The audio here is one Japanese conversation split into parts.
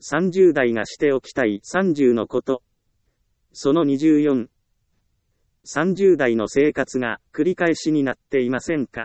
30代がしておきたい30のこと。その24。30代の生活が繰り返しになっていませんか？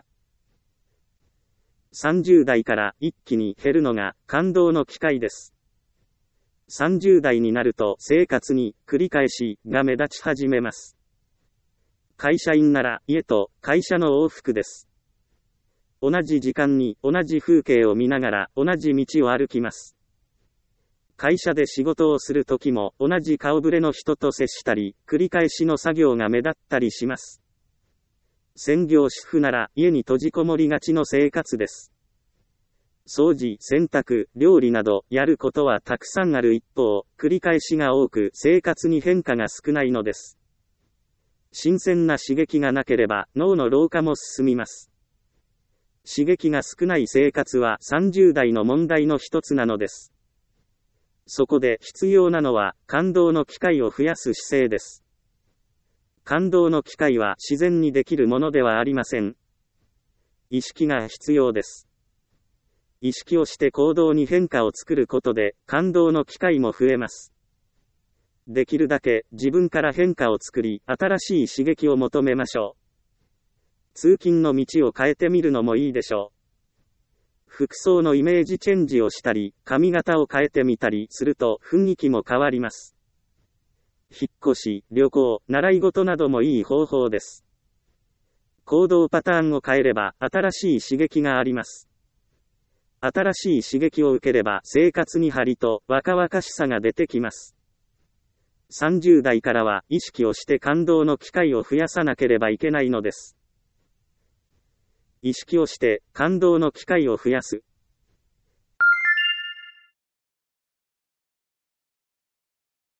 30 代から一気に減るのが感動の機会です。30代になると生活に繰り返しが目立ち始めます。会社員なら家と会社の往復です。同じ時間に同じ風景を見ながら同じ道を歩きます。会社で仕事をするときも同じ顔ぶれの人と接したり、繰り返しの作業が目立ったりします。専業主婦なら家に閉じこもりがちの生活です。掃除、洗濯、料理などやることはたくさんある一方、繰り返しが多く生活に変化が少ないのです。新鮮な刺激がなければ脳の老化も進みます。刺激が少ない生活は30代の問題の一つなのです。そこで必要なのは感動の機会を増やす姿勢です。感動の機会は自然にできるものではありません。意識が必要です。意識をして行動に変化を作ることで感動の機会も増えます。できるだけ自分から変化を作り、新しい刺激を求めましょう。通勤の道を変えてみるのもいいでしょう。服装のイメージチェンジをしたり、髪型を変えてみたりすると雰囲気も変わります。引っ越し、旅行、習い事などもいい方法です。行動パターンを変えれば新しい刺激があります。新しい刺激を受ければ生活に張りと若々しさが出てきます。30代からは意識をして感動の機会を増やさなければいけないのです。意識をして感動の機会を増やす。